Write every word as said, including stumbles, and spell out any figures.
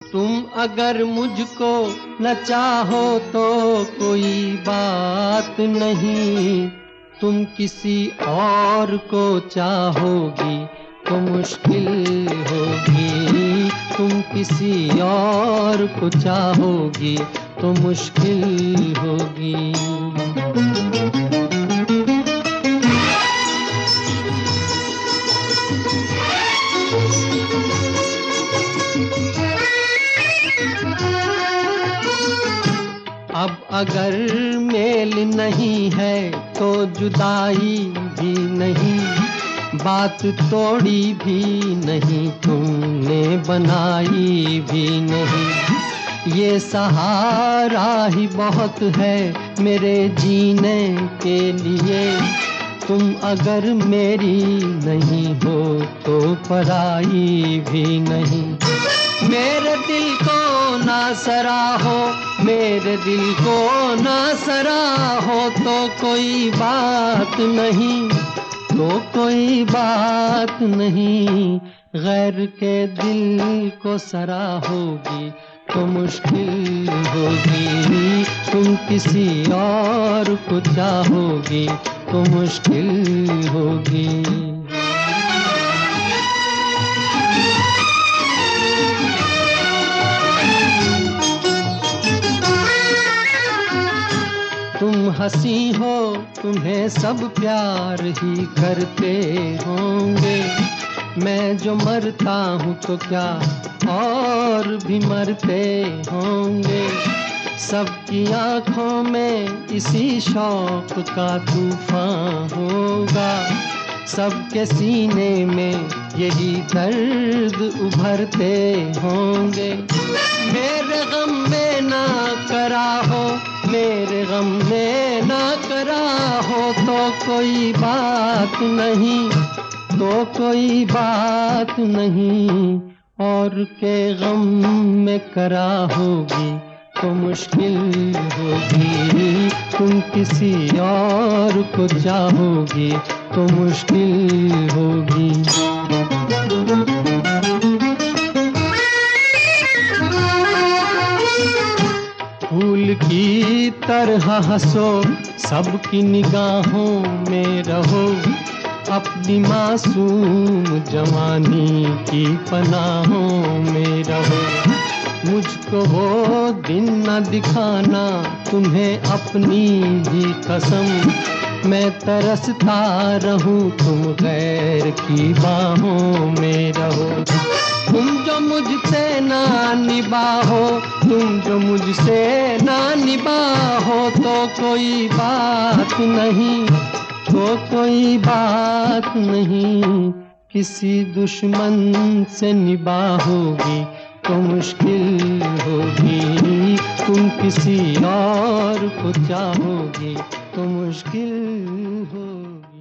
तुम अगर मुझको न चाहो तो कोई बात नहीं, तुम किसी और को चाहोगी तो मुश्किल होगी। तुम किसी और को चाहोगी तो मुश्किल होगी। अब अगर मेल नहीं है तो जुदाई भी नहीं, बात तोड़ी भी नहीं, तुमने बनाई भी नहीं। ये सहारा ही बहुत है मेरे जीने के लिए, तुम अगर मेरी नहीं हो तो पराई भी नहीं। मेरे दिल को ना सराहो, मेरे दिल को ना सराहो तो कोई बात नहीं, तो कोई बात नहीं। गैर के दिल को सराहोगी तो मुश्किल होगी। तुम किसी और को चाहोगी तो मुश्किल होगी। तुम हंसी हो, तुम्हें सब प्यार ही करते होंगे। मैं जो मरता हूँ तो क्या और भी मरते होंगे। सबकी आँखों में इसी शौक का तूफान होगा, सबके सीने में यही दर्द उभरते होंगे। मेरे गम में ना करा हो, मेरे गम में ना करा हो तो कोई बात नहीं, तो कोई बात नहीं। और के गम में करा होगी तो मुश्किल होगी। तुम किसी और को चाहोगी तो मुश्किल होगी। फूल की तरह हंसो, सबकी निगाहों में रहो, अपनी मासूम जवानी की पनाहों में रहो। मुझको वो दिन न दिखाना तुम्हें अपनी ही कसम, मैं तरसता रहूं तुम गैर की बाहों में रहो। तुम जो मुझसे ना निभाओ, तुम जो मुझसे ना निभाओ तो कोई बात नहीं, तो कोई बात नहीं। किसी दुश्मन से निभाओगी तो मुश्किल होगी। तुम किसी और को चाहोगी तो मुश्किल होगी।